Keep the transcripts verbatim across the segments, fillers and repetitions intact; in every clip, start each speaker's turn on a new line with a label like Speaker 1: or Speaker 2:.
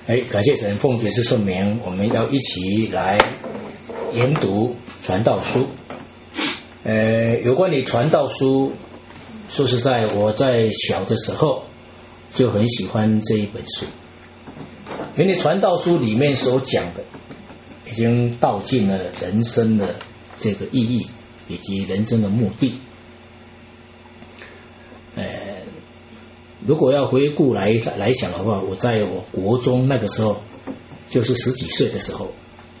Speaker 1: 哎，感谢神，奉爵士圣名，我们要一起来研读传道书。呃，有关于传道书，说实在，我在小的时候就很喜欢这一本书，因为传道书里面所讲的，已经道尽了人生的这个意义以及人生的目的。呃。如果要回顾来来想的话，我在我国中那个时候，就是十几岁的时候，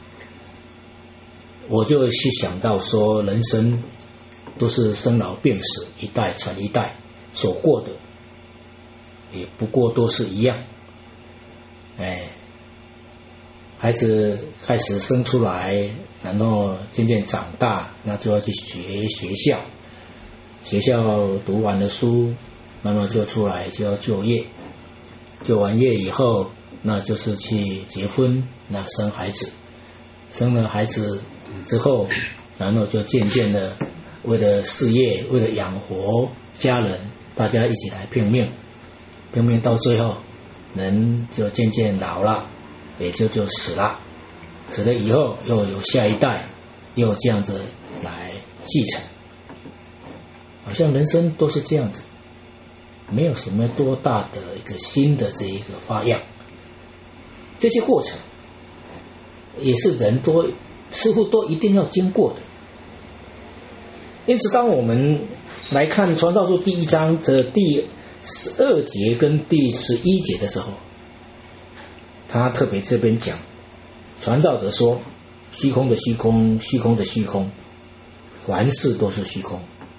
Speaker 1: 我就去想到说，人生都是生老病死，一代传一代，所过的也不过都是一样。哎，孩子开始生出来，然后渐渐长大，那就要去学学校，学校读完了书。慢慢就出来就要就业，就完业以后，那就是去结婚，那生孩子，生了孩子之后，然后就渐渐的为了事业，为了养活家人，大家一起来拼命，拼命到最后，人就渐渐老了，也就就死了，死了以后又有下一代，又这样子来继承，好像人生都是这样子。没有什么多大的一个新的这一个花样，这些过程也是人都似乎都一定要经过的。因此当我们来看传道书第一章的第十二节跟第十一节的时候，他特别这边讲，传道者说，虚空的虚空，虚空的虚空，凡事都是虚空。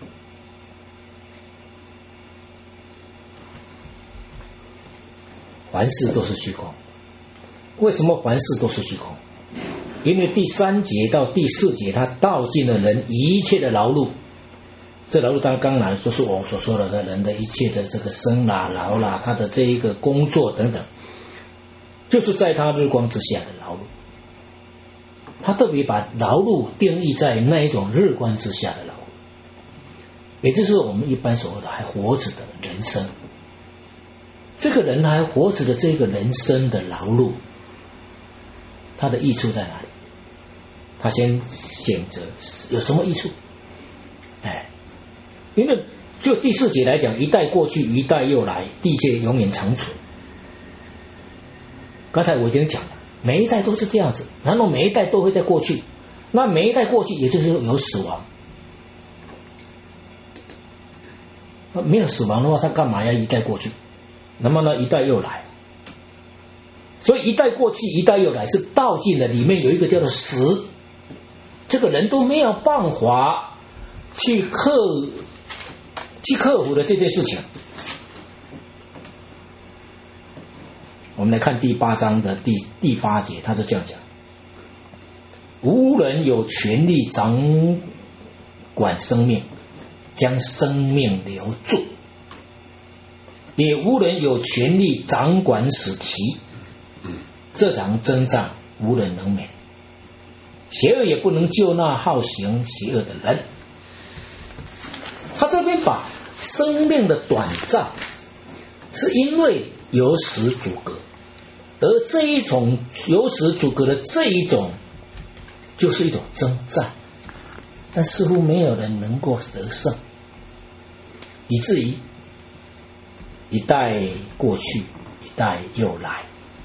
Speaker 1: 凡事都是虚空。为什么凡事都是虚空？因为第三节到第四节，它道尽了人一切的劳碌。这劳碌当然刚来就是我所说的人的一切的这个生啦、劳啦，他的这一个工作等等，就是在他日光之下的劳碌。他特别把劳碌定义在那一种日光之下的劳碌，也就是我们一般所谓的还活着的人生。这个人还活着的这个人生的劳碌，他的益处在哪里？他先选择有什么益处？哎，因为就第四节来讲，一代过去，一代又来，地界永远长存。刚才我已经讲了，每一代都是这样子，然后每一代都会在过去，那每一代过去，也就是有死亡。没有死亡的话，他干嘛要一代过去？那么呢，一代又来，所以一代过去，一代又来，是道尽了里面有一个叫做死，这个人都没有办法去克去克服的这件事情。我们来看第八章的第第八节，他就这样讲：无人有权利掌管生命，将生命留住。也无人有权利掌管死期，这场征战无人能免。邪恶也不能救那好行邪恶的人。他这边把生命的短暂是因为有死阻隔，而这一种有死阻隔的这一种就是一种征战，但似乎没有人能够得胜，以至于一代过去，一代又来。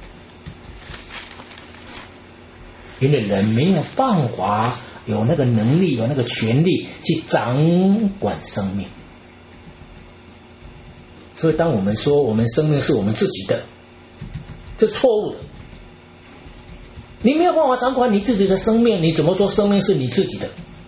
Speaker 1: 因为人没有办法有那个能力，有那个权利去掌管生命。所以当我们说我们生命是我们自己的，这错误的。你没有办法掌管你自己的生命，你怎么说生命是你自己的？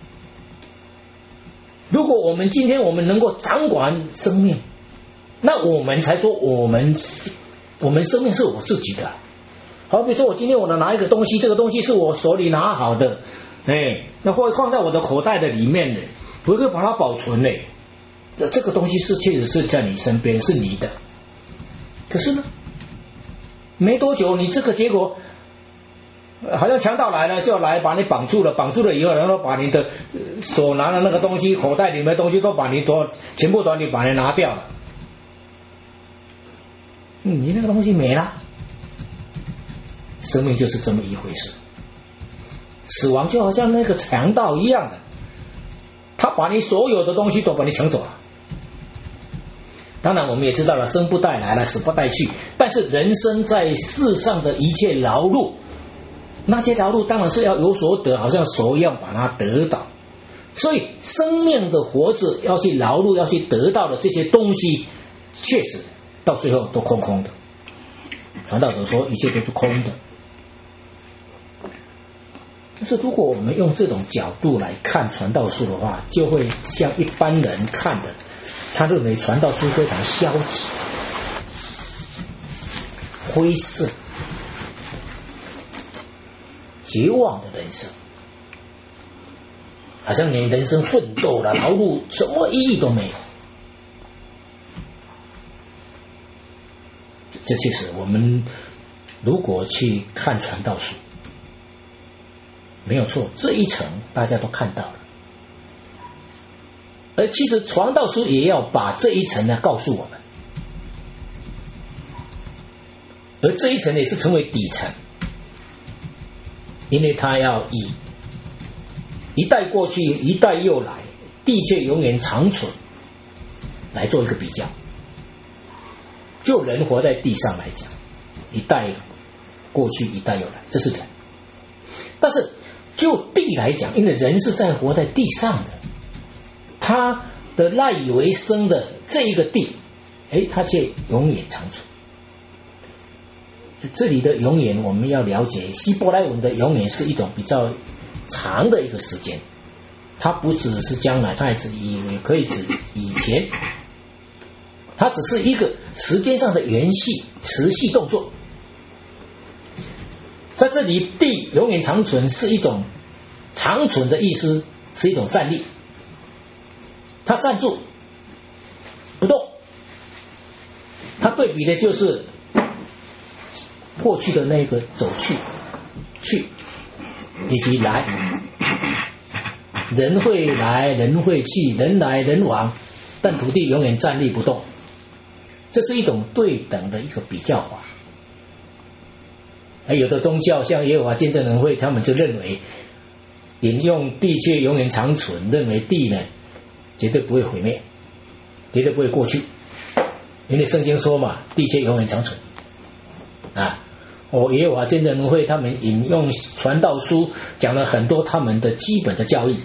Speaker 1: 如果我们今天我们能够掌管生命，那我们才说我们我们生命是我自己的。好比说我今天我拿一个东西，这个东西是我手里拿好的，哎，那会放在我的口袋的里面的，我会把它保存的。这这个东西是确实是在你身边，是你的。可是呢，没多久你这个结果好像强盗来了，就来把你绑住了，绑住了以后，然后把你的手拿的那个东西，口袋里面的东西都把你都全部都你把你拿掉了。你那个东西没了， 生命就是这么一回事。死亡就好像那个强盗一样的，他把你所有的东西都把你抢走了。当然我们也知道了，生不带来了，死不带去，但是人生在世上的一切劳碌，那些劳碌当然是要有所得，好像手一样把它得到。所以生命的活着要去劳碌，要去得到的这些东西，确实到最后都空空的。传道者说一切都是空的。但是如果我们用这种角度来看传道书的话，就会像一般人看的，他认为传道书非常消极、灰色、绝望的人生，好像你人生奋斗了、劳碌，什么意义都没有。这其实我们如果去看传道书，没有错，这一层大家都看到了。而其实传道书也要把这一层呢告诉我们，而这一层也是成为底层，因为它要以一代过去一代又来，地却永远长存来做一个比较。就人活在地上来讲，一代过去一代又来，这是人。但是就地来讲，因为人是在活在地上的，他的赖以为生的这一个地，哎，他却永远长存。这里的永远我们要了解，希伯来文的永远是一种比较长的一个时间，它不只是将来，它也指也可以指以前，它只是一个时间上的延续持续动作。在这里地永远长存是一种长存的意思，是一种站立，它站住不动，它对比的就是过去的那个走去去以及来，人会来人会去，人来人往，但土地永远站立不动，这是一种对等的一个比较法。有的宗教像耶和华见证人会，他们就认为引用地却永远长存，认为地呢绝对不会毁灭，绝对不会过去，因为圣经说嘛，地却永远长存啊。哦，耶和华见证人会他们引用传道书讲了很多他们的基本的教义，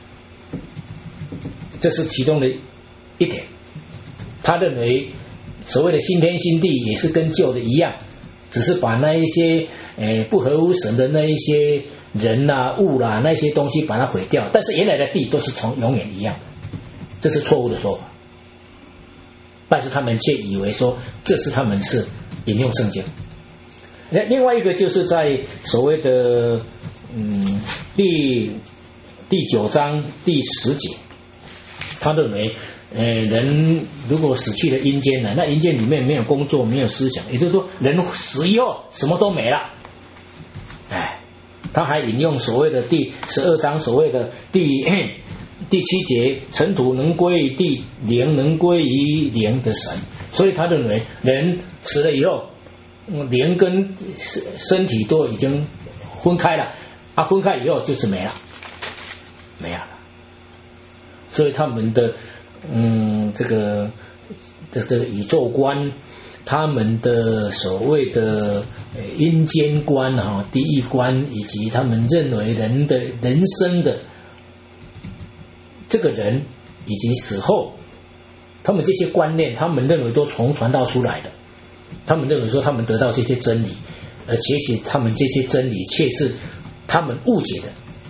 Speaker 1: 这是其中的一点。他认为所谓的新天新地也是跟旧的一样，只是把那一些呃不合乎神的那一些人啊物啦、啊、那些东西把它毁掉，但是原来的地都是从永远一样的，这是错误的说法。但是他们却以为说这是他们是引用圣经。另外一个就是在所谓的嗯第第九章第十节，他认为呃人如果死去了阴间呢，那阴间里面没有工作，没有思想，也就是说人死以后什么都没了。哎，他还引用所谓的第十二章所谓的第第七节，尘土能归于地，灵能归于灵的神。所以他认为人死了以后，灵跟身体都已经分开了，啊，分开以后就是没了，没有了。所以他们的嗯这个这个宇宙观，他们的所谓的阴间观啊、地狱观，以及他们认为人的人生的这个人以及死后，他们这些观念，他们认为都从传道书来的。他们认为说他们得到这些真理，而且且他们这些真理却是他们误解的。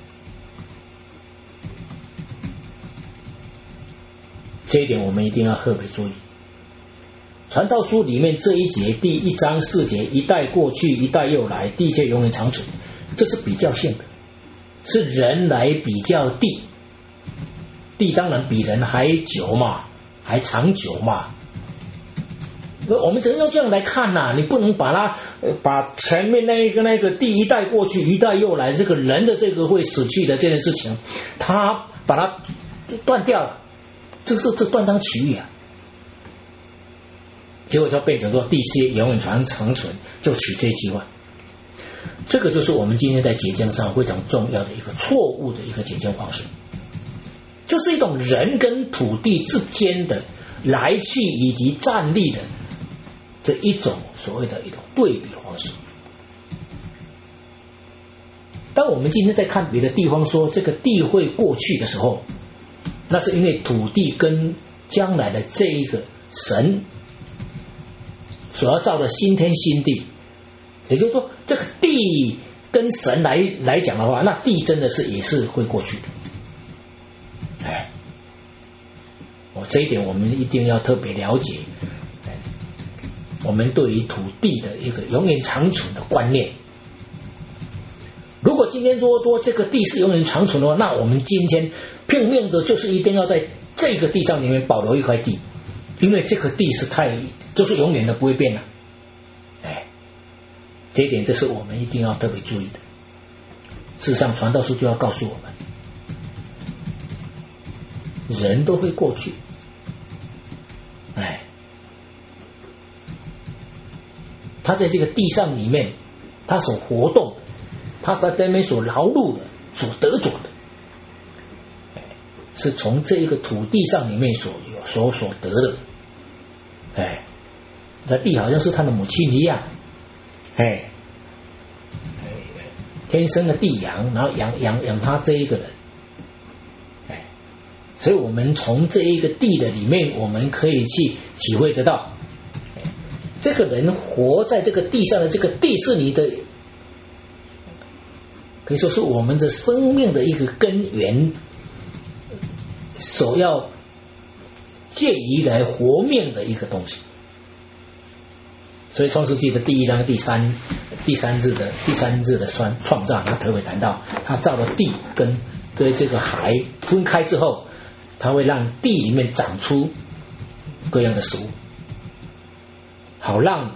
Speaker 1: 这一点我们一定要特别注意。传道书里面这一节第一章四节，一代过去一代又来，地却永远长存，这是比较性的，是人来比较地，地当然比人还久嘛，还长久嘛。我们只能用这样来看呐、啊，你不能把它把前面那个那个第一代过去一代又来这个人的这个会死去的这件事情，他把它断掉了，这是这断章取义啊。结果就变成说地些永远长长存，就取这一句话。 这个就是我们今天在解经上非常重要的一个错误的一个解经方式，这是一种人跟土地之间的来去以及站立的这一种所谓的一种对比方式。当我们今天在看别的地方说这个地会过去的时候，那是因为土地跟将来的这一个神所要造的新天新地，也就是说这个地跟神来来讲的话，那地真的是也是会过去的。哎，哦，这一点我们一定要特别了解。哎，我们对于土地的一个永远长存的观念。如果今天说说这个地是永远长存的话，那我们今天拼命的就是一定要在这个地上里面保留一块地，因为这个地是太就是永远的不会变了。哎，这一点这是我们一定要特别注意的。事实上，传道书就要告诉我们，人都会过去。哎，他在这个地上里面，他所活动，他在这边所劳碌的、所得着的，是从这一个土地上里面所有所所得的。哎，这地好像是他的母亲一样，哎，天生的地养，然后养养养他这一个人。哎，所以我们从这一个地的里面，我们可以去体会得到，哎，这个人活在这个地上的这个地是你的。可以说是我们的生命的一个根源，所要借以来活命的一个东西。所以创世纪的第一章第三第三日的第三日的创创造，他特别谈到，他造了地跟跟这个海分开之后，他会让地里面长出各样的食物，好让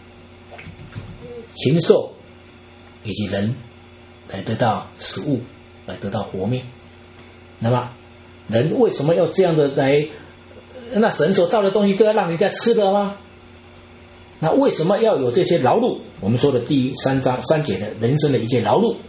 Speaker 1: 禽兽以及人来得到食物，来得到活命。那么人为什么要这样的来？那神所造的东西都要让人家吃的吗？那为什么要有这些劳碌？我们说的第三章三节的人生的一切劳碌。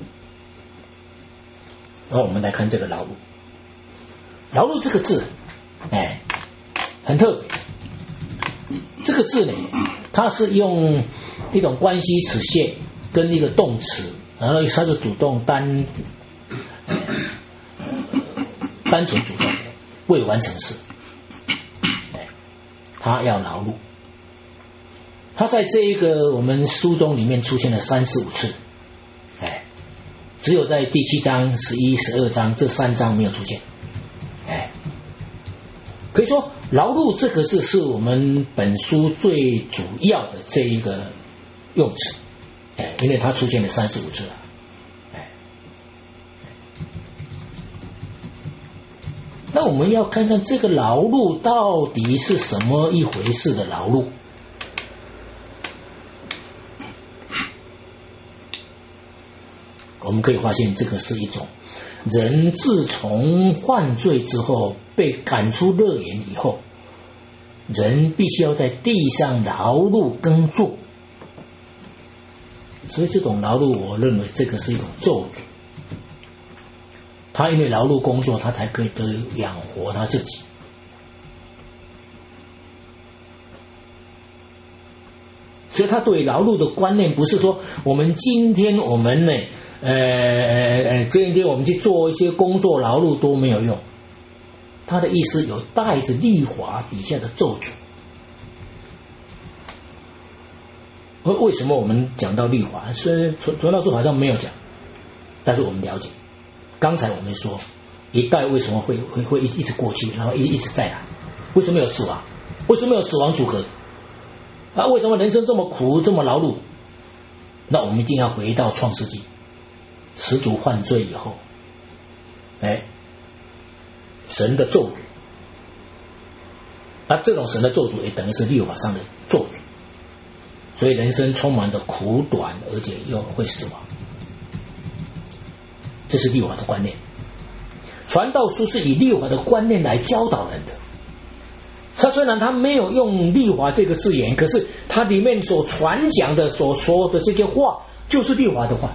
Speaker 1: 然后我们来看这个劳碌。劳碌这个字，哎，很特别。这个字呢，它是用一种关系词线跟一个动词，然后它是主动单单纯主动的未完成式。哎，他要劳碌。他在这一个我们书中里面出现了三四五次，哎，只有在第七章、十一、十二章这三章没有出现，哎，可以说劳碌这个字是我们本书最主要的这一个用词，哎，因为它出现了三四五次了，哎，那我们要看看这个劳碌到底是什么一回事的劳碌。我们可以发现，这个是一种人自从犯罪之后被赶出乐园以后，人必须要在地上劳碌耕作，所以这种劳碌，我认为这个是一种咒诅。他因为劳碌工作，他才可以得养活他自己。所以他对劳碌的观念不是说我们今天我们呢呃呃今天我们去做一些工作劳碌都没有用，他的意思有带着律法底下的咒诅。为什么我们讲到律法？虽然传道书好像没有讲，但是我们了解。刚才我们说一代为什么会会会一直过去，然后一一直在来？为什么有死亡？为什么有死亡阻隔？啊，为什么人生这么苦，这么劳碌？那我们一定要回到创世纪，始祖犯罪以后，哎，神的咒诅，啊，这种神的咒诅也等于是律法上的咒诅，所以人生充满着苦短，而且又会死亡，这是律法的观念。传道书是以律法的观念来教导人的。他说虽然他没有用律法这个字眼，可是它里面所传讲的、所说的这些话，就是律法的话。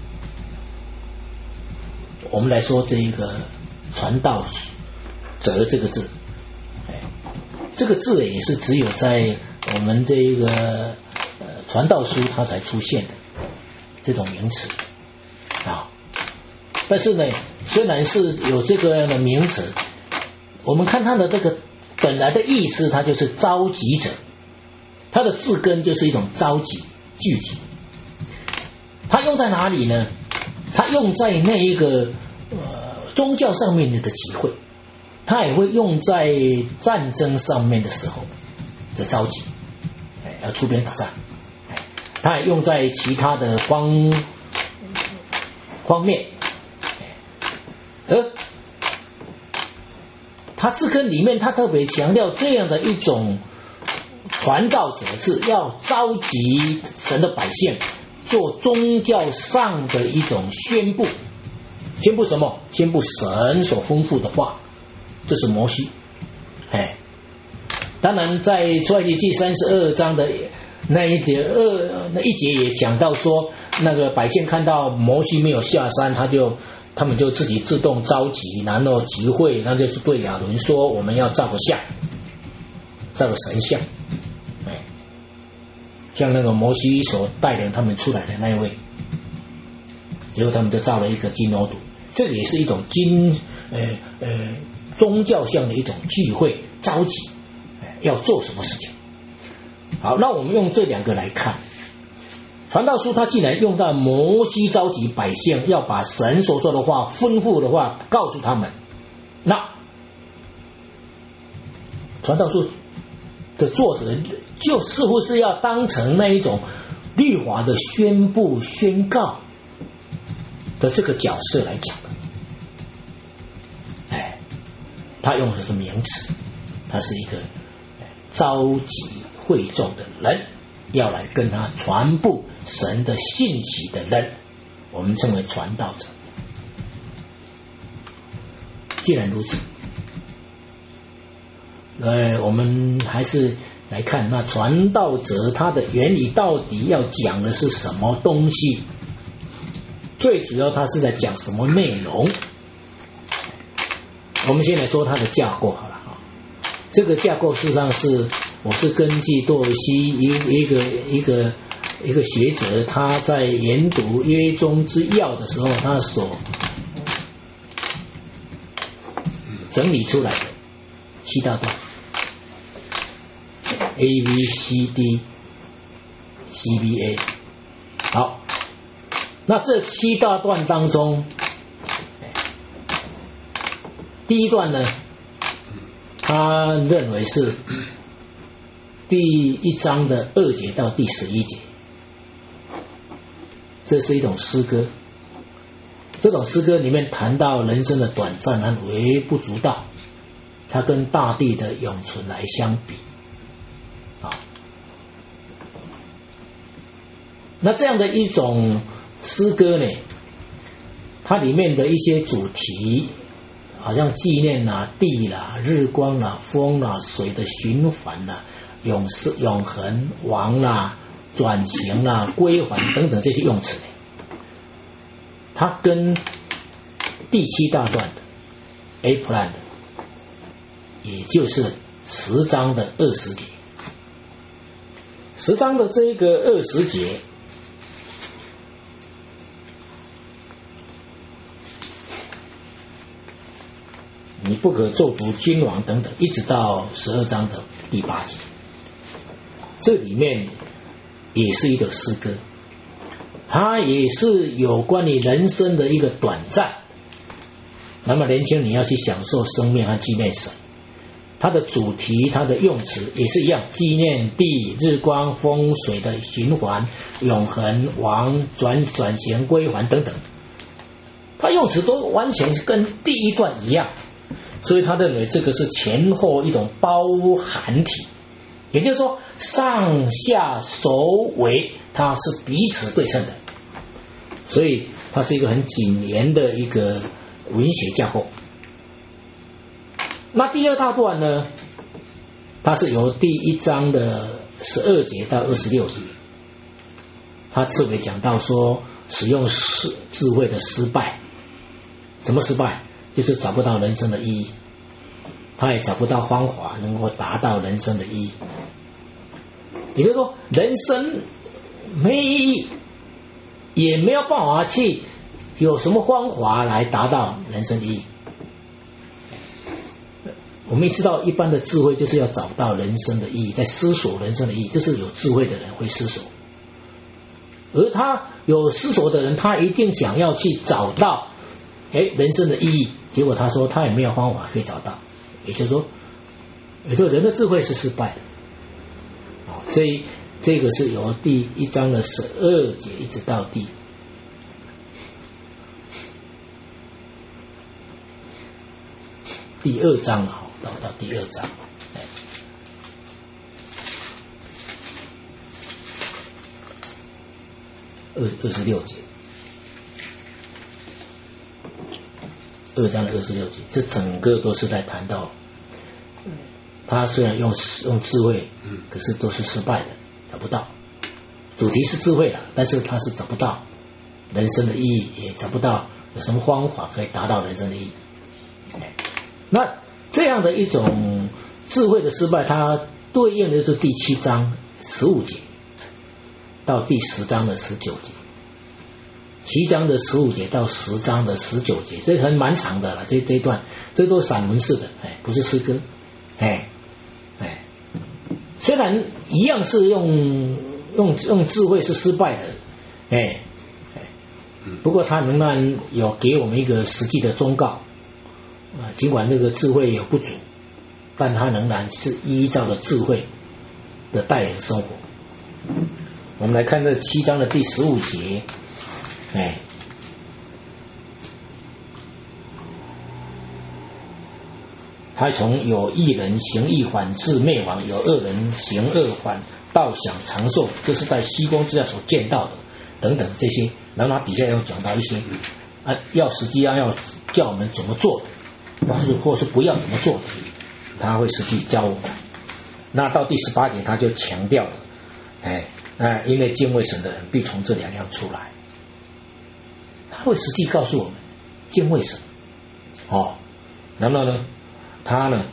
Speaker 1: 我们来说这一个传道者这个字，这个字也是只有在我们这一个呃传道书它才出现的这种名词啊。但是呢，虽然是有这个样的名词，我们看它的这个本来的意思，它就是召集者，它的字根就是一种召集、聚集。它用在哪里呢？它用在那一个呃宗教上面的集会，它也会用在战争上面的时候的召集，哎，要出兵打仗，哎，它也用在其他的方方面，而它字根里面，它特别强调这样的一种传道者是要召集神的百姓，做宗教上的一种宣布。宣布什么？宣布神所吩咐的话，这是摩西。哎，当然在出埃及记三十二章的那一节二那一节也讲到说，那个百姓看到摩西没有下山，他就他们就自己自动召集，然后集会，然后就对亚伦说，我们要造个像，造个神像。哎，像那个摩西所带领他们出来的那一位，结果他们就造了一个金牛犊。这个也是一种经呃呃宗教上的一种聚会召集，要做什么事情。好，那我们用这两个来看，传道书它既然用到摩西召集百姓，要把神所说的话、吩咐的话告诉他们，那传道书的作者就似乎是要当成那一种律法的宣布、宣告的这个角色来讲。哎，他用的是名词，他是一个召集会众的人，要来跟他传布神的信息的人，我们称为传道者。既然如此，呃，我们还是来看那传道者他的原理到底要讲的是什么东西，最主要他是在讲什么内容。我们先来说它的架构好了啊，这个架构事实上是我是根据多尔西一一个一个一个学者他在研读约中之要的时候，他所整理出来的七大段 A B C D C B A。 好，那这七大段当中，第一段呢，他认为是第一章的二节到第十一节，这是一种诗歌。这种诗歌里面谈到人生的短暂和微不足道，它跟大地的永存来相比啊。那这样的一种诗歌呢，它里面的一些主题好像纪念啦、地啦、日光啦、风啦、水的循环啦、永世永恒、王啦、转型啦、归还等等这些用词，它跟第七大段的 A plan 的，也就是十章的二十节，十章的这个二十节，你不可咒诅君王等等，一直到十二章的第八节，这里面也是一个诗歌，它也是有关于人生的一个短暂。那么年轻人你要去享受生命和纪念神，它的主题、它的用词也是一样，纪念地、日光、风水的循环、永恒、王、转转型、归还等等，它用词都完全跟第一段一样。所以他认为这个是前后一种包含体，也就是说上下首尾它是彼此对称的，所以它是一个很紧严的一个文学架构。那第二大段呢， 它是由第一章的十二节到二十六节，他特别讲到说使用智慧的失败。什么失败？就是找不到人生的意义，他也找不到方法能够达到人生的意义。也就是说，人生没意义，也没有办法去有什么方法来达到人生的意义。我们也知道，一般的智慧就是要找到人生的意义，在思索人生的意义，这是有智慧的人会思索。而他有思索的人，他一定想要去找到哎，人生的意义，结果他说他也没有方法可以找到，也就是说，也就是人的智慧是失败的。哦，这这个是由第一章的十二节一直到第第二章啊，到到第二章，二二十六节。二章的二十六节，这整个都是在谈到，他虽然用用智慧，可是都是失败的，找不到。主题是智慧的，但是他是找不到人生的意义，也找不到有什么方法可以达到人生的意义。那这样的一种智慧的失败，它对应的就是第七章十五节到第十章的十九节。七章的十五节到十章的十九节，这很蛮长的了。这这一段，这都是散文式的，哎，不是诗歌，哎，哎，虽然一样是用用用智慧是失败的，哎，哎，不过它仍然有给我们一个实际的忠告，啊，尽管这个智慧有不足，但它仍然是依照着智慧的带领生活。我们来看这七章的第十五节。哎，他从有一人行义反致灭亡，有恶人行恶反倒享长寿，这是在虚空之下所见到的等等这些。然后他底下又讲到一些啊，要实际要要叫我们怎么做的，或是或是不要怎么做的，他会实际教我们。那到第十八节他就强调了，哎，啊，因为敬畏神的人必从这两样出来。他会实际告诉我们敬畏神，哦，然后呢，他呢，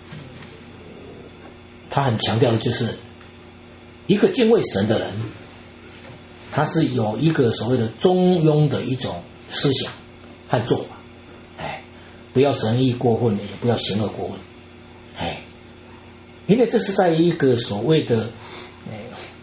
Speaker 1: 他很强调的就是一个敬畏神的人，他是有一个所谓的中庸的一种思想和做法，哎，不要仁义过分，也不要行恶过分，哎，因为这是在一个所谓的，哎，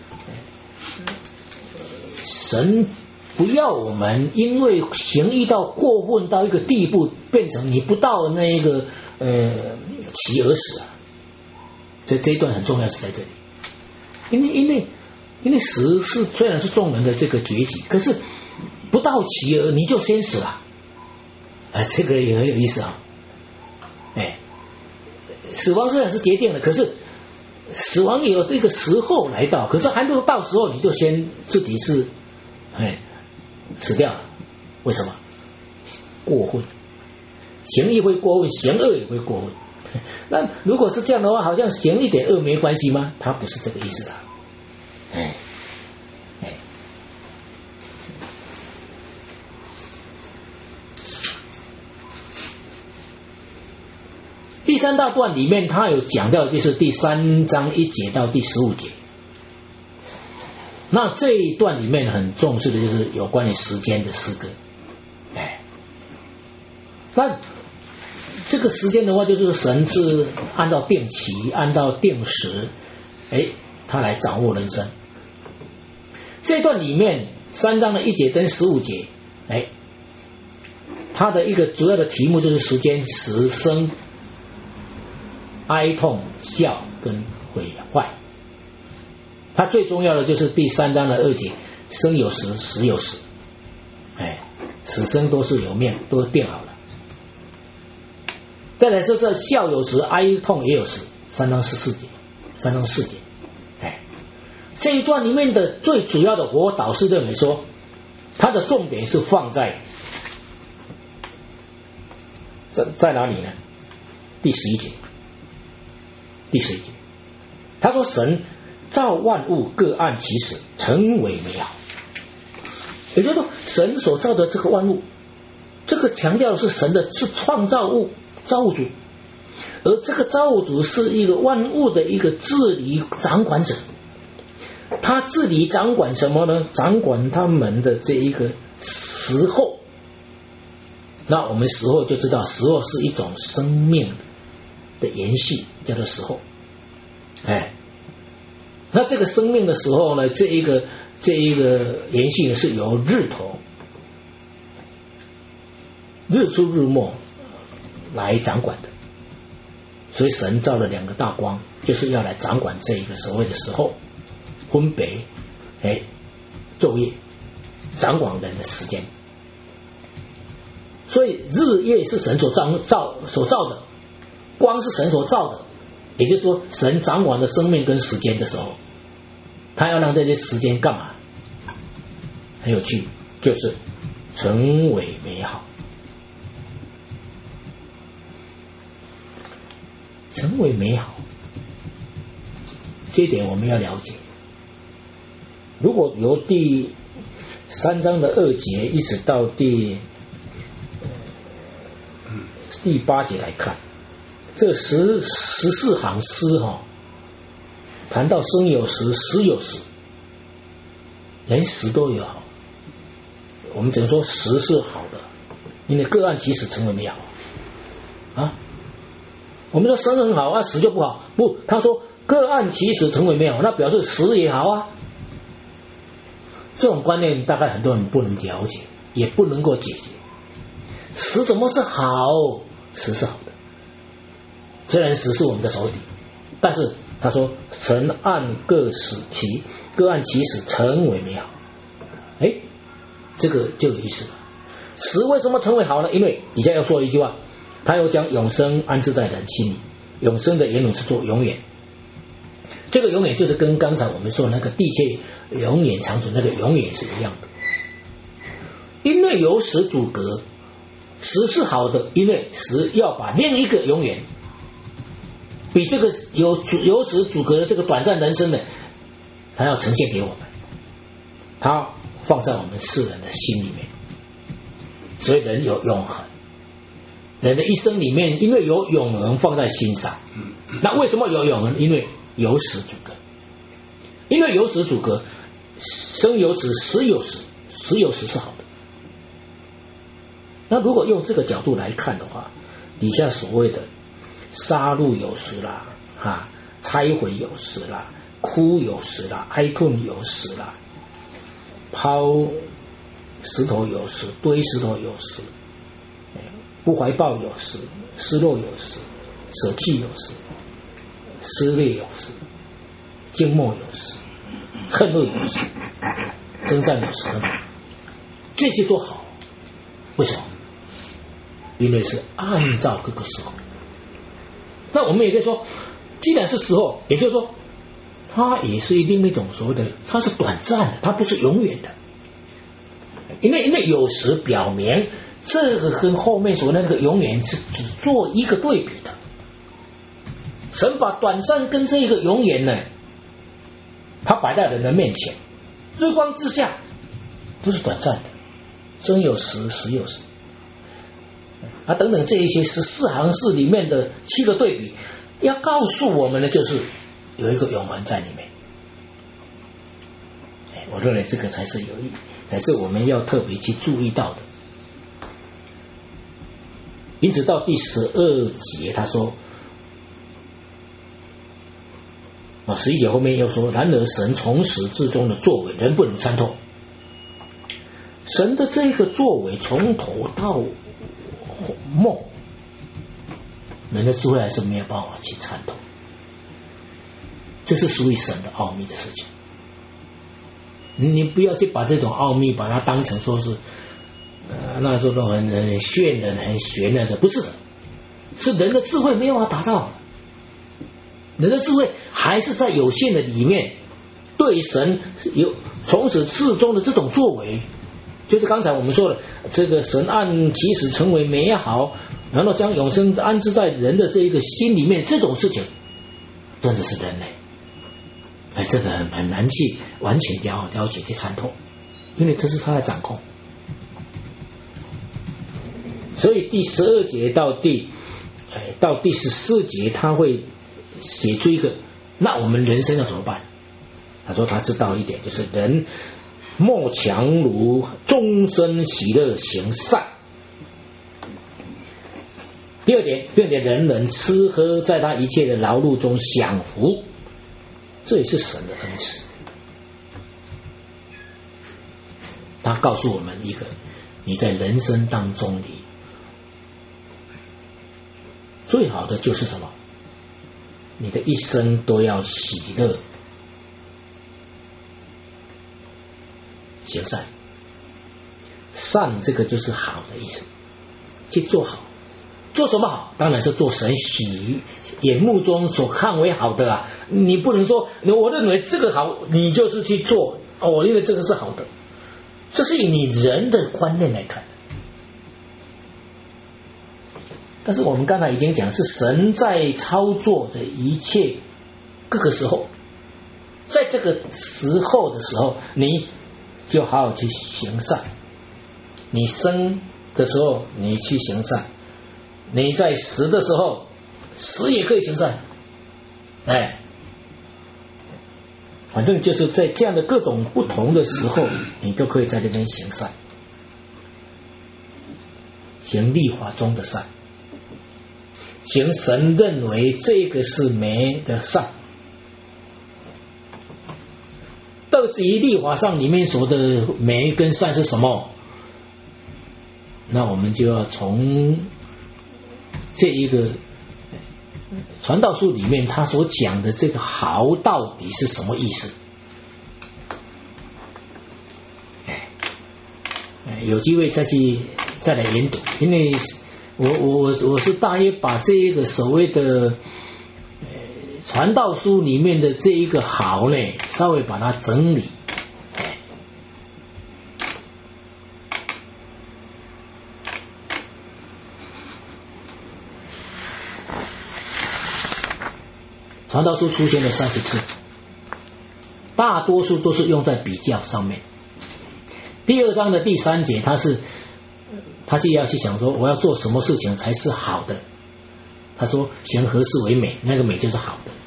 Speaker 1: 神。不要我们因为行义到过分到一个地步，变成你不到那一个呃起而死啊。所以这一段很重要是在这里，因为因为因为死是虽然是众人的这个崛起，可是不到起而你就先死了，哎，这个也很有意思啊。哎，死亡虽然是决定的，可是死亡也有这个时候来到，可是还没有到时候你就先自己是哎。死掉了，为什么？过分，行义会过分，行恶也会过分。那如果是这样的话，好像行一点恶没关系吗？他不是这个意思啦。哎，哎，第三大段里面，他有讲到，就是第三章一节到第十五节。那这一段里面很重视的就是有关于时间的诗歌，哎，那这个时间的话，就是神是按照定期、按照定时，哎，他来掌握人生。这一段里面三章的一节跟十五节，哎，它的一个主要的题目就是时间、时生、哀痛、笑跟毁坏。它最重要的就是第三章的二节，生有时，死有时，哎，死生都是有命，都定好了。再来说是笑有时，哀痛也有时，三章十四节，三章四节，哎，这一段里面的最主要的，我导师认为说，它的重点是放在在在哪里呢？第十一节，第十一节。 他说神造万物各按其时，成为美好。也就是说，神所造的这个万物，这个强调的是神的是创造物造物主，而这个造物主是一个万物的一个治理掌管者。他治理掌管什么呢？掌管他们的这一个时候。那我们时候就知道，时候是一种生命的延续，叫做时候。哎，那这个生命的时候呢，这一个这一个延续呢，是由日头、日出日没来掌管的。所以神造了两个大光，就是要来掌管这一个所谓的时候。分别哎昼夜，掌管人的时间。所以日夜是神所造造所造的，光是神所造的，也就是说神掌管的生命跟时间的时候，他要让这些时间干嘛？很有趣，就是成为美好。成为美好，这一点我们要了解。如果由第三章的二节一直到第第八节来看，这十十四行诗哈、哦，谈到生有时，死有时，连时都有好。我们只能说时是好的，因为各按其时成为美好啊。我们说生很好啊，死就不好，不，他说各按其时成为美好，那表示死也好啊。这种观念大概很多人不能了解，也不能够解决。死怎么是好？死是好的，虽然死是我们的仇敌，但是他说神按各时其各按其时成为美好。哎，这个就有意思了。死为什么成为好呢？因为底下要说一句话，他又将永生安置在人心里。永生的原文是做永远，这个永远就是跟刚才我们说那个地界永远长存那个永远是一样的。因为有死阻隔，死是好的，因为死要把另一个永远比这个有有死阻隔的这个短暂人生的，他要呈现给我们，他放在我们世人的心里面。所以人有永恒，人的一生里面因为有永恒放在心上。那为什么有永恒？因为有死阻隔，因为有死阻隔，生有死，死有死，死有死是好的。那如果用这个角度来看的话，底下所谓的杀戮有时啦，啊，拆毁有时啦，哭有时啦，哀痛有时啦，抛石头有时，堆石头有时，不怀抱有时，失落有时，舍弃有时，撕裂有时，静默有时，恨恶有时，征战有时，这些都好。为什么？因为是按照各个时候。那我们也可以说，既然是时候，也就是说它也是另一种所谓的，它是短暂的，它不是永远的。因为因为有时表明这个跟后面所那个永远是只做一个对比的。神把短暂跟这个永远呢，他摆在人的面前，日光之下都是短暂的，生有时，死有时啊，等等这一些十四行诗里面的七个对比，要告诉我们的就是有一个永恒在里面。我认为这个才是有意，才是我们要特别去注意到的。因此到第十二节他说，啊，十一节后面又说，然而神从始至终的作为人不能参透。神的这个作为从头到末，人的智慧还是没有办法去参透，这是属于神的奥秘的事情。你不要去把这种奥秘把它当成说是呃那种很很炫的很玄的，不是的，是人的智慧没有办法达到的。人的智慧还是在有限的里面，对神有从始至终的这种作为，就是刚才我们说的这个神按其时成为美好，然后将永生安置在人的这一个心里面，这种事情真的是人类哎，这个很很难去完全了了解去参透，因为这是他的掌控。所以第十二节到第哎到第十四节，他会写出一个，那我们人生要怎么办？他说他知道一点，就是人莫强如终身喜乐行善。第二点，第二点，人人吃喝，在他一切的劳碌中享福，这也是神的恩赐。他告诉我们一个，你在人生当中里最好的就是什么？你的一生都要喜乐行善。善这个就是好的意思，去做好。做什么好？当然是做神喜眼目中所看为好的啊！你不能说我认为这个好，你就是去做哦，我认为这个是好的，这是以你人的观念来看。但是我们刚才已经讲，是神在操作的一切各个时候，在这个时候的时候，你就好好去行善。你生的时候，你去行善。你在死的时候，死也可以行善，哎，反正就是在这样的各种不同的时候，你都可以在这边行善，行律法中的善，行神认为这个是美的善。到底律法上里面说的美跟善是什么？那我们就要从这一个传道书里面他所讲的这个好到底是什么意思？哎，有机会再去再来研读，因为我我我是大约把这一个所谓的传道书里面的这一个好呢，稍微把它整理。传道书出现了三十次，大多数都是用在比较上面。第二章的第三节，他是他就要去想说，我要做什么事情才是好的。他说行何事为美，那个美就是好的。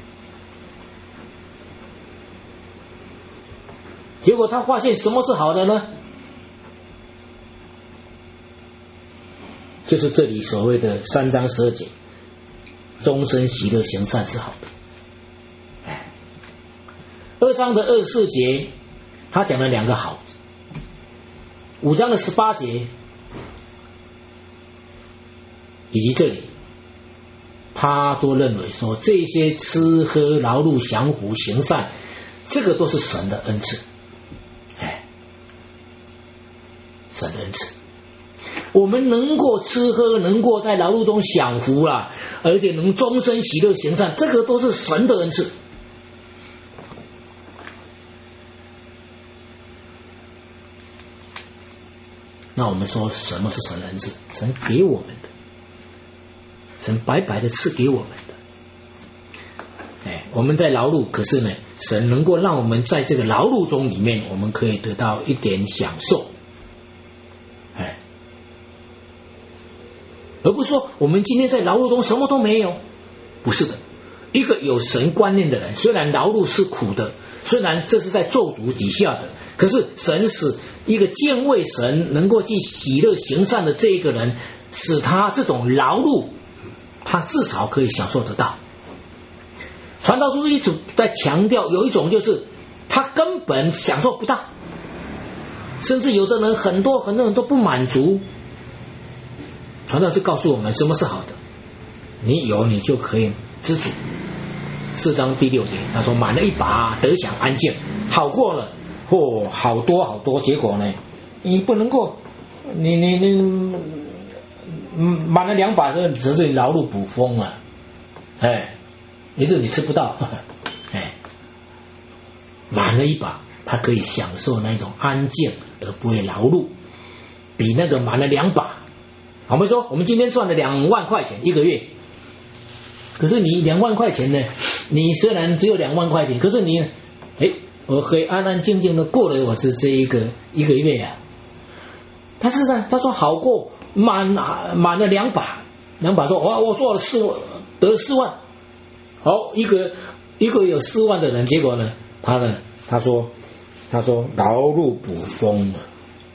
Speaker 1: 结果他发现什么是好的呢？就是这里所谓的三章十二节，终身喜乐行善是好的。哎，二章的二十四节，他讲了两个好。五章的十八节，以及这里，他都认为说这些吃喝劳碌享福行善，这个都是神的恩赐。哎，神的恩赐。我们能够吃喝，能够在劳碌中享福啦，而且能终身喜乐行善，这个都是神的恩赐。那我们说什么是神的恩赐？神给我们的，神白白的赐给我们的。哎，我们在劳碌，可是呢，神能够让我们在这个劳碌中里面，我们可以得到一点享受。哎。而不是说我们今天在劳碌中什么都没有，不是的。一个有神观念的人，虽然劳碌是苦的，虽然这是在咒诅底下的，可是神使一个敬畏神能够去喜乐行善的这一个人，使他这种劳碌他至少可以享受得到。传道书一直在强调，有一种就是他根本享受不到，甚至有的人很多很多人都不满足。传道是告诉我们什么是好的，你有你就可以知足。四章第六节他说满了一把得享安静，好过了哦，好多好多。结果呢，你不能够你你你满了两把的只是劳碌捕风啊，哎，也就是你吃不到，哎，满了一把他可以享受那种安静而不会劳碌，比那个满了两把。我们说我们今天赚了两万块钱一个月，可是你两万块钱呢， 你虽然只有两万块钱，可是你，哎，我可以安安静静的过了我这这一个一个月啊。他是呢，他说好过满满了两把，两把说哇，我做了四万，得了四万，好一个一个有四万的人，结果呢，他呢，他说他说劳碌捕风了，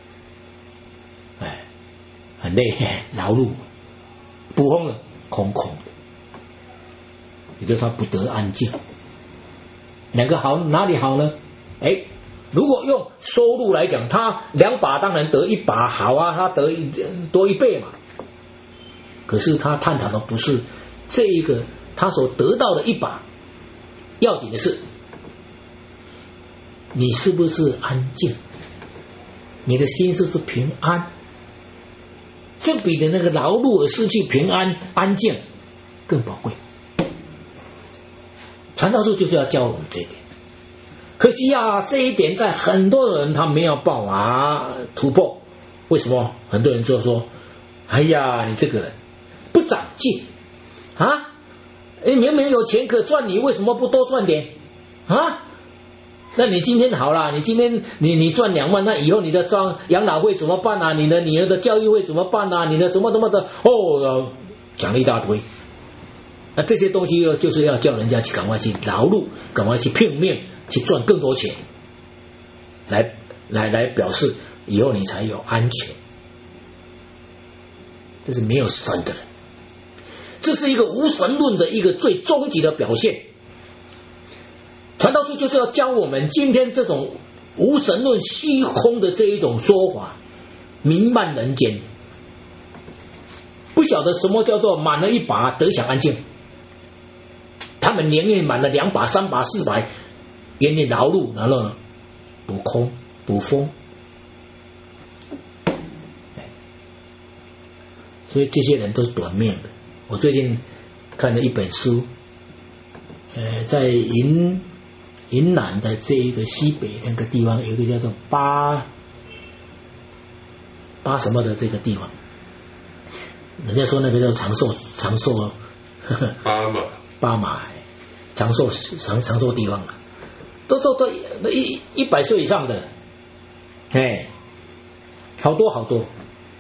Speaker 1: 哎，很累，劳碌捕风了，空空的。也就是他不得安静。两个好哪里好呢？哎，如果用收入来讲，他两把当然得一把好啊，他得一多一倍嘛。可是他探讨的不是这一个他所得到的一把，要紧的是你是不是安静，你的心是不是平安？这比的那个劳碌而失去平安安静更宝贵。传道书就是要教我们这一点，可惜啊，这一点在很多人他没有办法突破。为什么？很多人就说：“哎呀，你这个人不长进啊！你明明有钱可赚，你为什么不多赚点啊？那你今天好啦，你今天你你赚两万，那以后你的装养老会怎么办啊？你的女儿的教育会怎么办啊？你的怎么怎么的哦，讲了一大堆。”那这些东西就是要叫人家去赶快去劳碌，赶快去拼命去赚更多钱，来来来表示以后你才有安全。这是没有神的人，这是一个无神论的一个最终极的表现。传道书就是要教我们，今天这种无神论虚空的这一种说法弥漫人间，不晓得什么叫做满了一把得享安静。他们宁愿满了两把、三把、四把，愿意劳碌，然后呢，捕空、捕风。所以这些人都是短命的。我最近看了一本书，呃，在云云南的这一个西北那个地方，有一个叫做巴巴什么的这个地方，人家说那个叫长寿长寿哦，
Speaker 2: 巴马。
Speaker 1: 巴马长寿长长寿地方啊，都都都一一百岁以上的，哎，好多好多。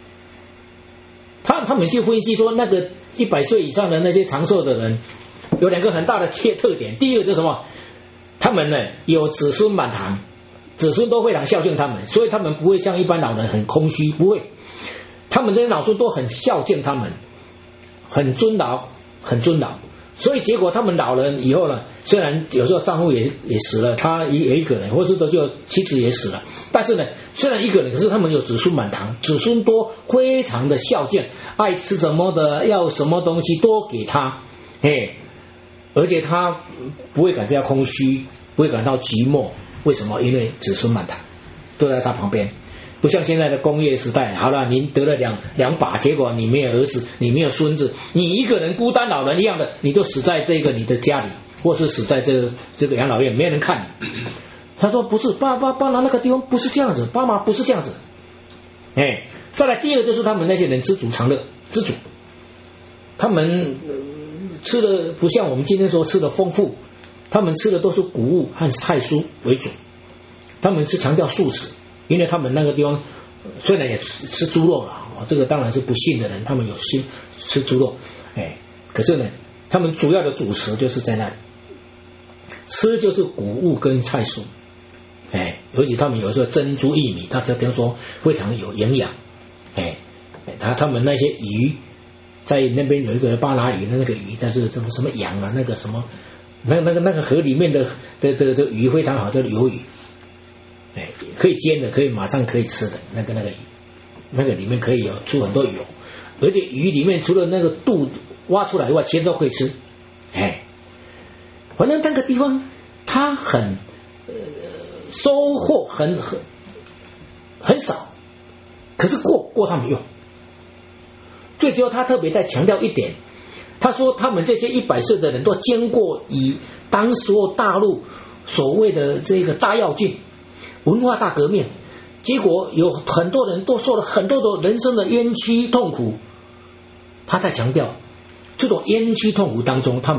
Speaker 1: 他他们去分析说，那个一百岁以上的那些长寿的人，有两个很大的特特点。第一个就是什么？他们呢有子孙满堂，子孙都非常孝敬他们，所以他们不会像一般老人很空虚，不会。他们这些老孙都很孝敬他们，很尊老，很尊老。所以结果他们老人以后呢，虽然有时候丈夫也也死了，他也一个人，或是说就妻子也死了，但是呢，虽然一个人，可是他们有子孙满堂，子孙多，非常的孝敬，爱吃什么的，要什么东西多给他，嘿，而且他不会感觉到空虚，不会感到寂寞。为什么？因为子孙满堂，都在他旁边。不像现在的工业时代，好了，您得了两两把，结果你没有儿子，你没有孙子，你一个人孤单老人一样的，你就死在这个你的家里，或是死在这个这个养老院，没人看你。他说不是，巴巴巴拿那个地方不是这样子，巴马不是这样子。哎，再来第二个就是他们那些人知足常乐，知足，他们、呃、吃的不像我们今天说吃的丰富，他们吃的都是谷物和菜蔬为主，他们是强调素食。因为他们那个地方虽然也吃吃猪肉了，这个当然是不信的人，他们有心吃猪肉，哎，可是呢，他们主要的主食就是在那里，吃就是谷物跟菜蔬，哎，尤其他们有时候珍珠薏米，大家听说非常有营养，哎，他他们那些鱼，在那边有一个巴拿鱼的那个鱼，但是什么什么羊啊，那个什么，那那个那个河里面的的的的鱼非常好，叫鱿鱼。哎，可以煎的，可以马上可以吃的那个那个鱼，那个里面可以有出很多油，而且鱼里面除了那个肚挖出来以外，其实都可以吃。哎，反正那个地方它很呃收获很很很少，可是过过他们用。最主要他特别在强调一点，他说他们这些一百岁的人都经过以当时候大陆所谓的这个大跃进。文化大革命，结果有很多人都受了很多的人生的冤屈痛苦。他在强调，这种冤屈痛苦当中，他们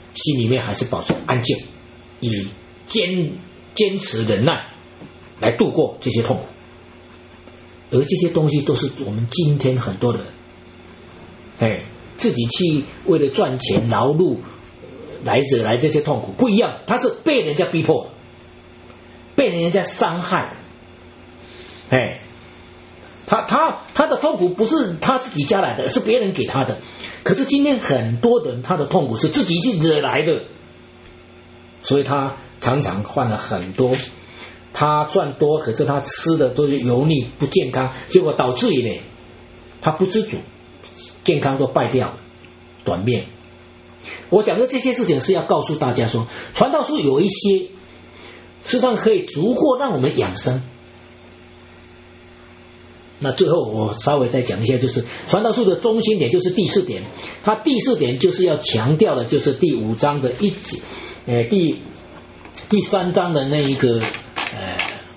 Speaker 1: 心里面还是保持安静，以坚坚持忍耐来度过这些痛苦。而这些东西都是我们今天很多的人，哎，自己去为了赚钱劳碌来惹来这些痛苦，不一样，他是被人家逼迫的，被人家伤害的，哎，他他他的痛苦不是他自己加来的，是别人给他的。可是今天很多人他的痛苦是自己去惹来的，所以他常常患了很多。他赚多，可是他吃的都是油腻不健康，结果导致于呢，他不知足，健康都败掉了，短命。我讲的这些事情是要告诉大家说，传道书有一些实际上可以逐获让我们养生。那最后我稍微再讲一下，就是传道书的中心点就是第四点，它第四点就是要强调的就是第五章的一节，呃，第第三章的那一个呃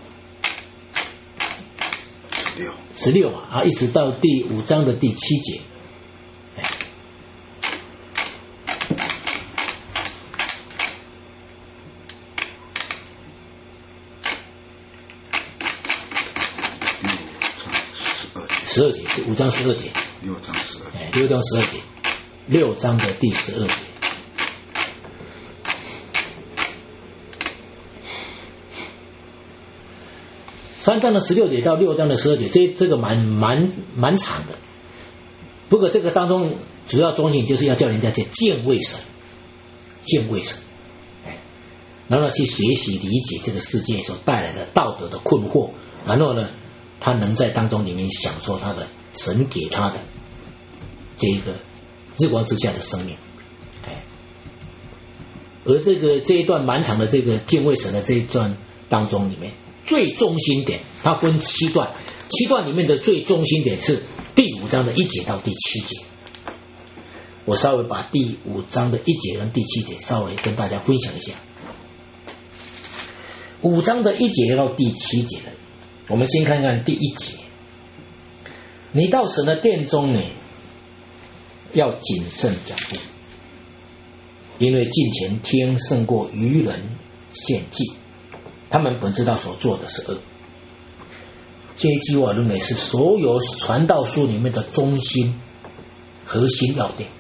Speaker 1: 十六嘛啊，一直到第五章的第七节。十二节，五章十二节，
Speaker 2: 六章十二，
Speaker 1: 哎，六章十二节，六章的第十二节。三章的十六节到六章的十二节，这这个蛮蛮蛮长的。不过这个当中主要中心就是要叫人家去敬畏神，敬畏神，哎，然后呢去学习理解这个世界所带来的道德的困惑，然后呢，他能在当中里面享受他的神给他的这一个日光之下的生命，哎，而这个这一段蛮长的这个敬畏神的这一段当中里面。最中心点，它分七段，七段里面的最中心点是第五章的一节到第七节。我稍微把第五章的一节跟第七节稍微跟大家分享一下。五章的一节到第七节的，我们先看看第一节。你到神的殿中呢，要谨慎脚步，因为近前听胜过愚人献祭。他们本知道所做的是恶。这一句我认为是所有传道书里面的中心核心要点。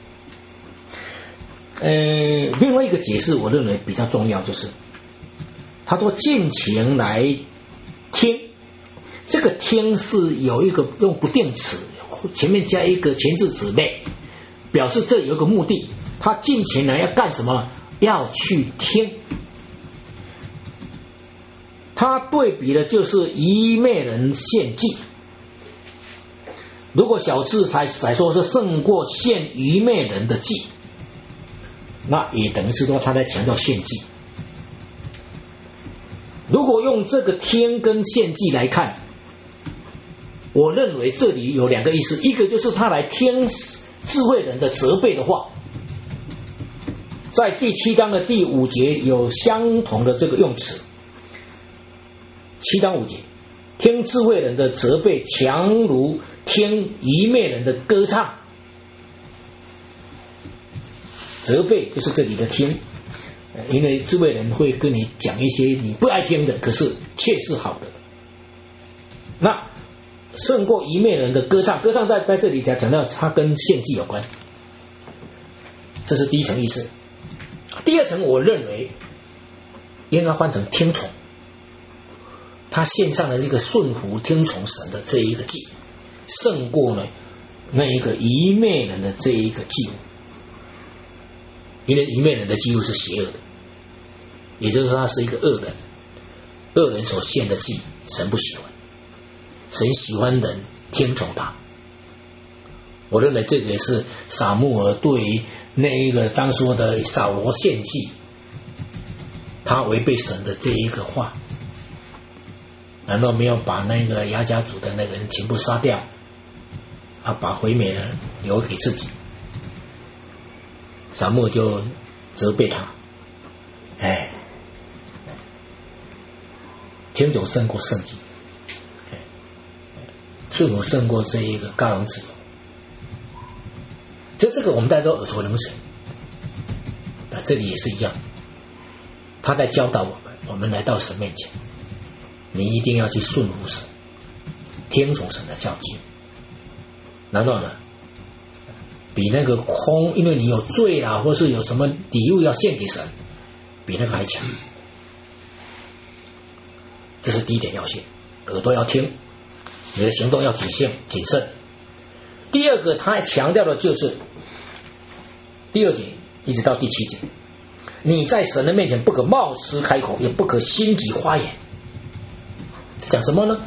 Speaker 1: 呃，另外一个解释我认为比较重要，就是他说近前来听，这个听是有一个用不定词，前面加一个前置词类，表示这有一个目的，他近前来要干什么？要去听。他对比的就是愚昧人献祭。如果小字才来说是胜过献愚昧人的祭，那也等于是说他在强调献祭。如果用这个听跟献祭来看，我认为这里有两个意思，一个就是他来听智慧人的责备的话，在第七章的第五节有相同的这个用词。七章五节，听智慧人的责备，强如听愚昧人的歌唱。责备就是这里的听，因为智慧人会跟你讲一些你不爱听的，可是却是好的。那胜过愚昧人的歌唱，歌唱在在这里讲讲到它跟献祭有关，这是第一层意思。第二层，我认为应该换成听从。他献上了这个顺服听从神的这一个祭，胜过呢那一个愚昧人的这一个祭物，因为愚昧人的祭物是邪恶的，也就是说他是一个恶人，恶人所献的祭神不喜欢，神喜欢人听从他。我认为这个也是撒母耳对于那一个当初的扫罗献祭，他违背神的这一个话，难道没有把那个亚甲族的那个人全部杀掉，啊，把回美人留给自己？撒母耳就责备他，哎，听从胜过圣经，顺服胜过这一个高昂自由。就这个我们大家都耳熟能详。 那这里也是一样，他在教导我们，我们来到神面前，你一定要去顺服神，听从神的教训。然后呢，比那个空，因为你有罪啦，或是有什么礼物要献给神，比那个还强。这是第一点要信，耳朵要听，你的行动要谨慎谨慎。第二个，他还强调的就是第二节一直到第七节，你在神的面前不可冒失开口，也不可心急发言。讲什么呢？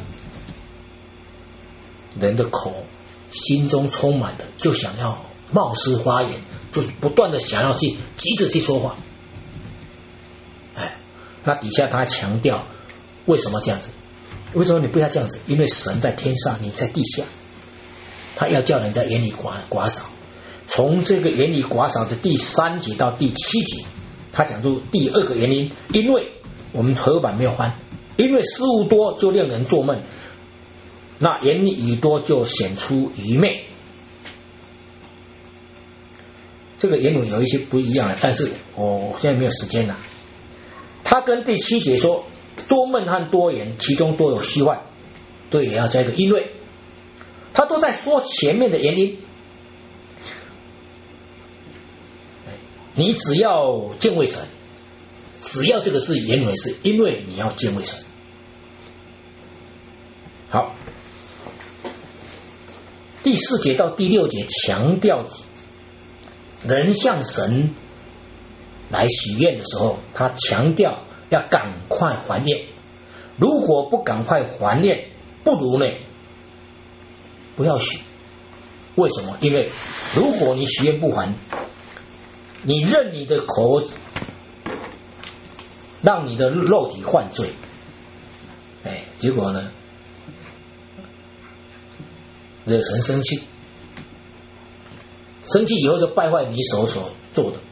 Speaker 1: 人的口心中充满的就想要冒失发言，就不断的想要去急着去说话。哎，那底下他强调为什么这样子？为什么你不要这样子？因为神在天上，你在地下，他要叫人家严厉寡寡少。从这个严厉寡少的第三节到第七节，他讲出第二个原因，因为我们合版没有翻，因为事物多就令人作闷，那言语多就显出愚昧。这个言语有一些不一样，但是我现在没有时间了。他跟第七节说多闷和多言，其中都有虚幻，对，也要加一个因为，他都在说前面的原因。你只要敬畏神，只要这个字原文是因为你要敬畏神。好，第四节到第六节强调人向神来许愿的时候，他强调要赶快还愿，如果不赶快还愿，不如呢不要许。为什么？因为如果你许愿不还，你任你的口让你的肉体犯罪，哎，结果呢惹神生气，生气以后就败坏你手所做的。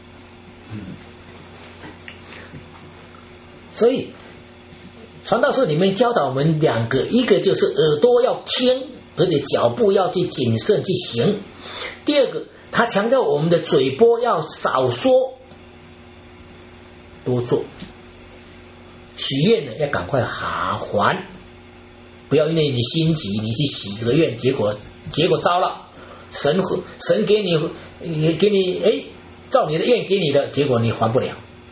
Speaker 1: 所以传道书里面教导我们两个，一个就是耳朵要听，而且脚步要去谨慎去行。第二个，他强调我们的嘴波要少说多做，许愿呢要赶快还，不要因为你心急你去许个愿，结果结果糟了，神神给你给你哎照你的愿给你的，结果你还不了。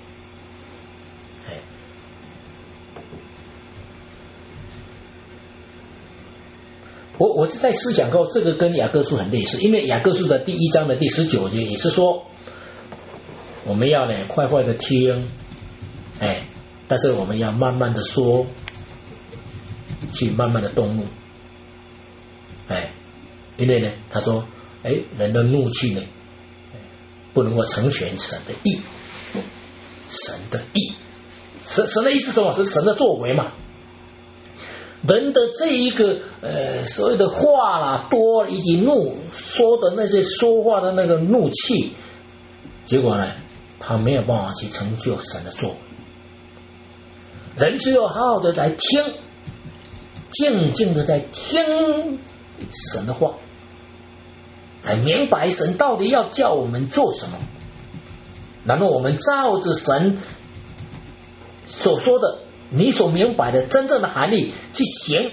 Speaker 1: 我我是在思想过，这个跟雅各书很类似，因为雅各书的第一章的第十九节也是说，我们要呢快快的听，哎，但是我们要慢慢的说，去慢慢的动怒，哎，因为呢，他说，哎，人的怒气呢，不能够成全神的义，神的义，神神的意思是什么？是神的作为嘛。人的这一个呃所谓的话啦多以及怒说的那些说话的那个怒气，结果呢他没有办法去成就神的作为。人只有好好的来听，静静的在听神的话，来明白神到底要叫我们做什么，然后我们照着神所说的你所明白的真正的含义去行，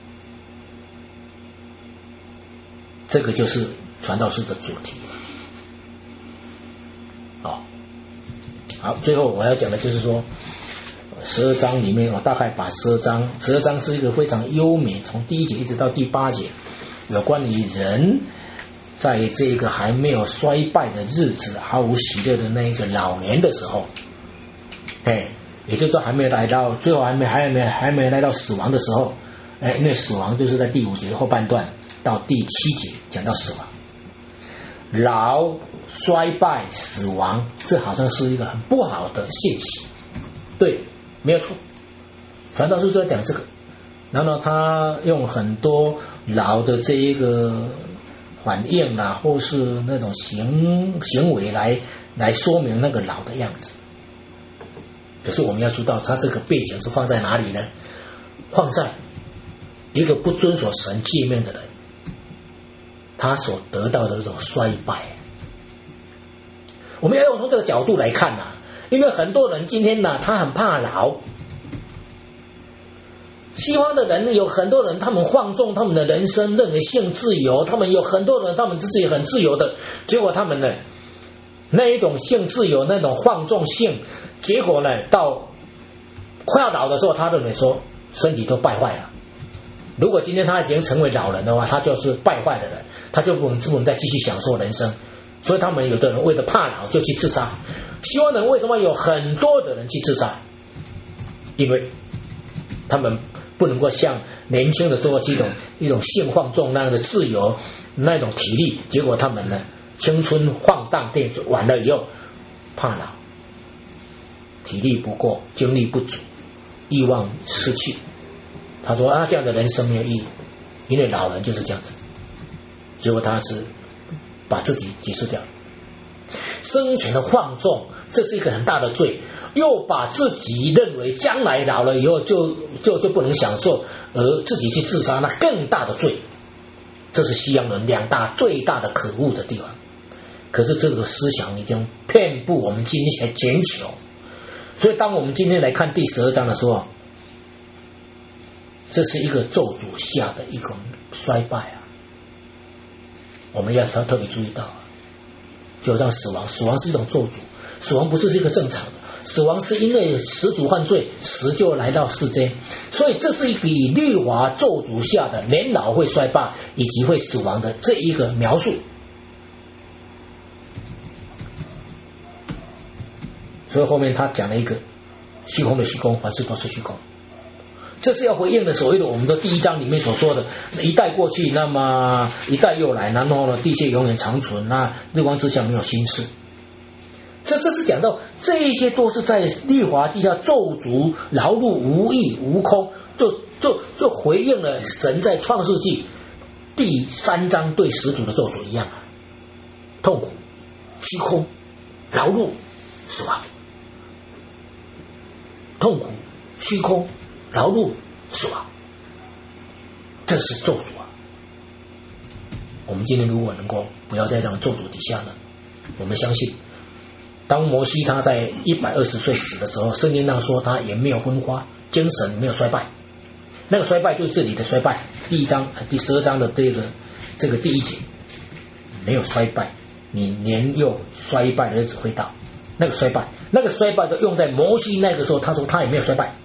Speaker 1: 这个就是传道书的主题。好，好，最后我要讲的就是说，十二章里面我大概把十二章，十二章是一个非常优美，从第一节一直到第八节，有关于人在这个还没有衰败的日子，毫无喜乐的那一个老年的时候，哎。也就是说还没有来到最后还没还没还没来到死亡的时候，哎，因为死亡就是在第五节后半段到第七节讲到死亡，老衰败死亡，这好像是一个很不好的信息，对，没有错，传道书就在讲这个，然后呢他用很多老的这一个反应啊，或是那种行行为来来说明那个老的样子。可是我们要知道，他这个背景是放在哪里呢？放在一个不遵守神诫命的人，他所得到的这种衰败。 我们要用从这个角度来看啊，因为很多人今天呢、啊，他很怕老。西方的人有很多人，他们放纵他们的人生，认为性自由。他们有很多人，他们自己很自由的，结果他们呢，那一种性自由，那种放纵性，结果呢，到快要老的时候，他认为说身体都败坏了。如果今天他已经成为老人的话，他就是败坏的人，他就不能不能再继续享受人生。所以他们有的人为了怕老就去自杀。西方人为什么有很多的人去自杀？因为他们不能够像年轻的时候这种一种性放纵那样的自由，那种体力，结果他们呢青春放荡电完了以后，怕老，体力不够，精力不足，欲望失去。他说啊，这样的人生没有意义，因为老人就是这样子。结果他是把自己结束掉了。生前的放纵，这是一个很大的罪。又把自己认为将来老了以后就就就不能享受，而自己去自杀，那更大的罪。这是西洋人两大最大的可恶的地方。可是这个思想已经遍布我们今天全球，所以当我们今天来看第十二章的时候，这是一个咒诅下的一种衰败啊，我们要特别注意到，就像死亡，死亡是一种咒诅，死亡不是一个正常的。死亡是因为始祖犯罪，死就来到世间，所以这是一个以律法咒诅下的年老会衰败以及会死亡的这一个描述。所以后面他讲了一个虚空的虚空，凡事都是虚空，这是要回应的所谓的我们的第一章里面所说的一代过去，那么一代又来，然后呢地界永远长存，那日光之下没有新事。这这是讲到这一些都是在律法底下咒诅劳碌无益无空，就就就回应了神在创世纪第三章对始祖的咒诅一样啊，痛苦、虚空、劳碌、死亡，痛苦、虚空、劳碌、死亡，这是咒诅啊。我们今天如果能够不要在这样咒诅底下呢，我们相信。当摩西他在一百二十岁死的时候，圣经上说他也没有昏花，精神没有衰败。那个衰败就是这里的衰败，第一章第十二章的这个这个第一节，没有衰败，你年幼衰败的日子会到。那个衰败，那个衰败就用在摩西那个时候，他说他也没有衰败。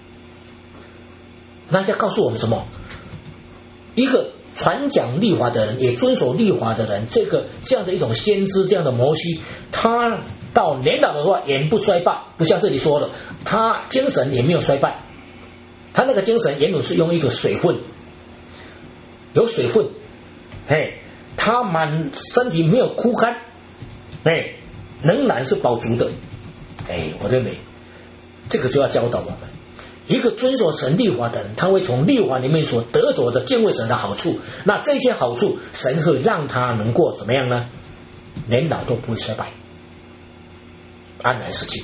Speaker 1: 那在告诉我们什么？一个传讲律法的人，也遵守律法的人，这个这样的一种先知，这样的摩西，他到年老的话也不衰败，不像这里说的，他精神也没有衰败。他那个精神原本是用一个水分，有水分，哎，他满身体没有枯干，哎，仍然是饱足的，哎，我认为这个就要教导我们。一个遵守神律法的人，他会从律法里面所得着的敬畏神的好处，那这些好处神会让他能过怎么样呢？年老都不会衰败，安然死去。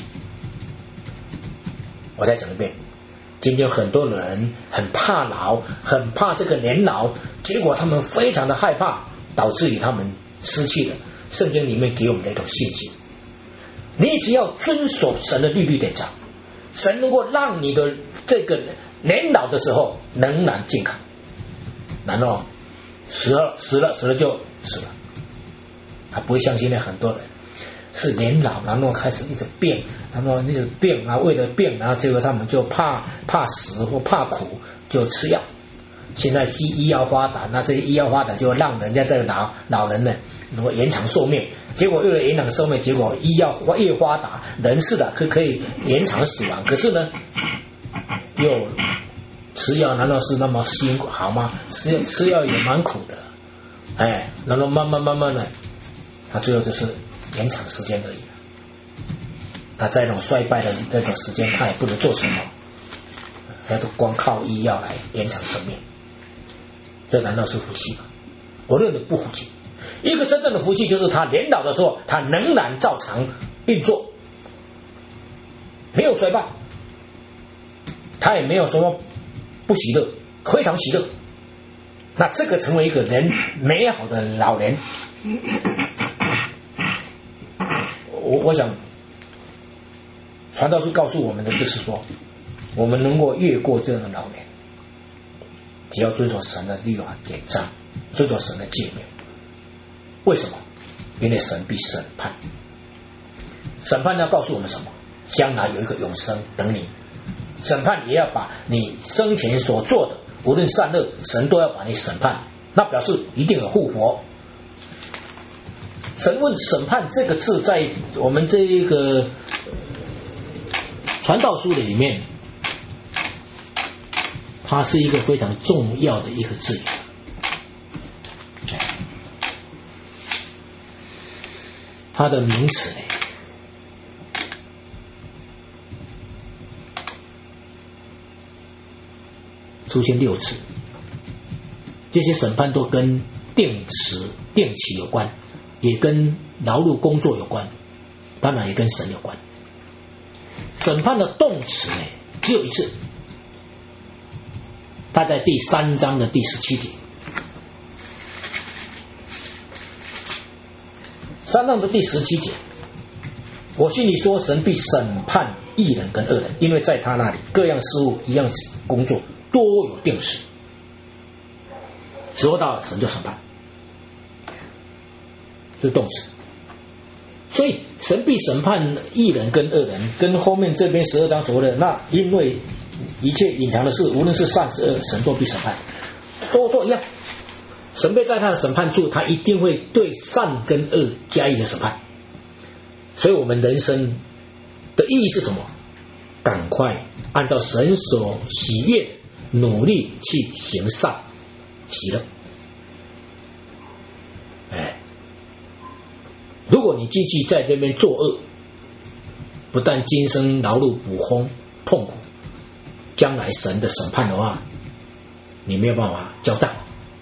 Speaker 1: 我再讲一遍，今天很多人很怕老，很怕这个年老，结果他们非常的害怕，导致于他们失去了圣经里面给我们的一种信心。你只要遵守神的律律典章，神能够让你的这个年老的时候仍然健康，然后死了死了死了就死了。他不会像现在很多人是年老，然后开始一直病，然后一直病啊，为了病，然后结果他们就怕怕死或怕苦，就吃药。现在医医药发达，那这些医药发达就让人家这个老老人呢能够延长寿命。结果为了延长寿命，结果医药越发达，人是的可可以延长死亡，可是呢，又吃药难道是那么辛苦好吗？吃吃药也蛮苦的，哎，然后慢慢慢慢的，他最后就是延长时间而已。他在那种衰败的这个时间，他也不能做什么，他都光靠医药来延长生命，这难道是福气吗？我认为不福气。一个真正的福气就是他年老的时候，他仍然照常运作，没有衰败，他也没有什么不喜乐，非常喜乐。那这个成为一个人美好的老年。 我我想，传道书告诉我们的就是说，我们能够越过这样的老年，只要遵守神的律法典章，遵守神的诫命。为什么？因为神必审判。审判要告诉我们什么？将来有一个永生等你。审判也要把你生前所做的，无论善恶，神都要把你审判。那表示一定有复活。神问审判这个字，在我们这一个传道书的里面，它是一个非常重要的一个字眼。它的名词呢，出现六次，这些审判都跟定时定期有关，也跟劳碌工作有关，当然也跟神有关。审判的动词呢，只有一次，它在第三章的第十七节。三章的第十七节，我心里说，神必审判义人跟恶人，因为在他那里各样事物一样工作多有定时，时候到了，神就审判，这是动词。所以神必审判义人跟恶人，跟后面这边十二章所谓的那因为一切隐藏的事，无论是善是恶，神都必审判，都都一样。神被在他的审判处，他一定会对善跟恶加以的审判。所以我们人生的意义是什么？赶快按照神所喜悦的努力去行善喜乐。哎，如果你继续在这边作恶，不但今生劳碌捕风痛苦，将来神的审判的话，你没有办法交账，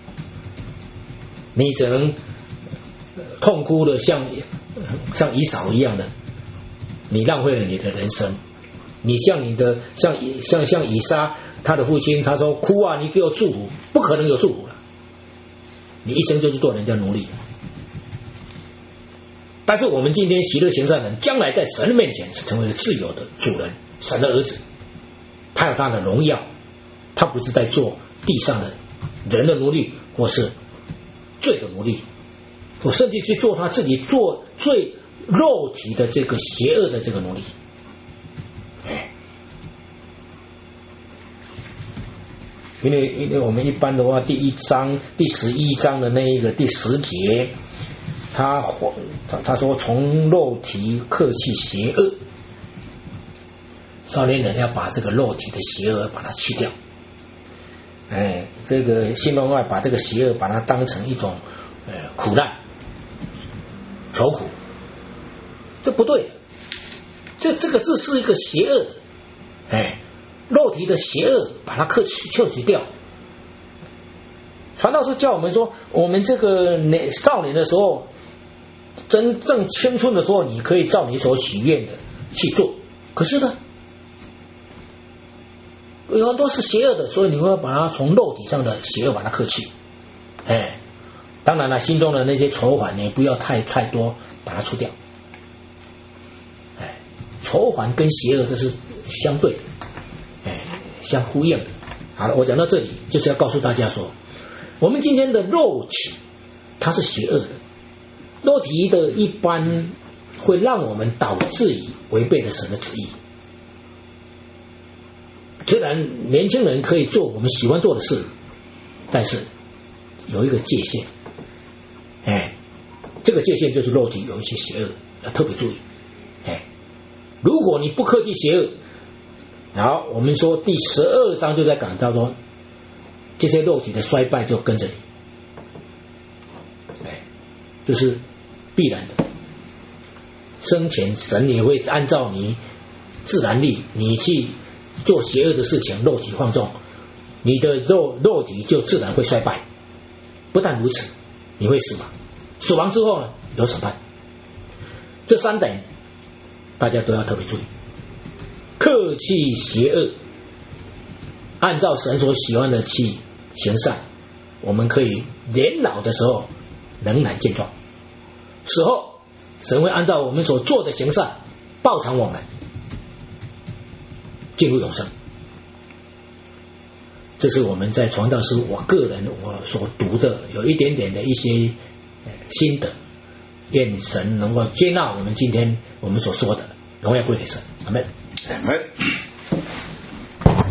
Speaker 1: 你只能痛哭的像像以扫一样的，你浪费了你的人生。你像你的像像像以撒他的父亲，他说哭啊，你给我祝福，不可能有祝福了，你一生就是做人家奴隶。但是我们今天喜乐行善人，将来在神的面前是成为自由的主人，神的儿子，他有他的荣耀，他不是在做地上的人的奴隶，或是罪的奴隶，我甚至去做他自己做最肉体的这个邪恶的这个奴隶。哎，因为因为我们一般的话，第一章第十一章的那一个第十节，他他他说从肉体克去邪恶，少年人要把这个肉体的邪恶把它去掉。哎，这个新文外把这个邪恶把它当成一种呃苦难、愁苦，这不对的。这这个字是一个邪恶的，哎，肉体的邪恶把它克去去去掉。传道书教我们说，我们这个年少年的时候，真正青春的时候，你可以照你所许愿的去做。可是呢，有很多是邪恶的，所以你会把它从肉体上的邪恶把它克去。哎，当然了，心中的那些愁烦你不要太太多，把它除掉。哎，愁烦跟邪恶这是相对的，哎，相呼应的。好了，我讲到这里，就是要告诉大家说，我们今天的肉体它是邪恶的，肉体的一般会让我们导致于违背了神的旨意。虽然年轻人可以做我们喜欢做的事，但是有一个界限，哎，这个界限就是肉体有一些邪恶，要特别注意。哎，如果你不克制邪恶，好，我们说第十二章就在讲到说，这些肉体的衰败就跟着你，哎，就是必然的。生前神也会按照你自然力，你去做邪恶的事情，肉体放纵，你的肉肉体就自然会衰败。不但如此，你会死亡，死亡之后呢，有审判。这三点大家都要特别注意。克去邪恶，按照神所喜欢的去行善，我们可以年老的时候仍然健壮，死后神会按照我们所做的行善报偿我们，进入永生。这是我们在传道书我个人我所读的有一点点的一些心得，愿神能够接纳我们今天我们所说的，荣耀归给神，阿们。
Speaker 2: 阿们。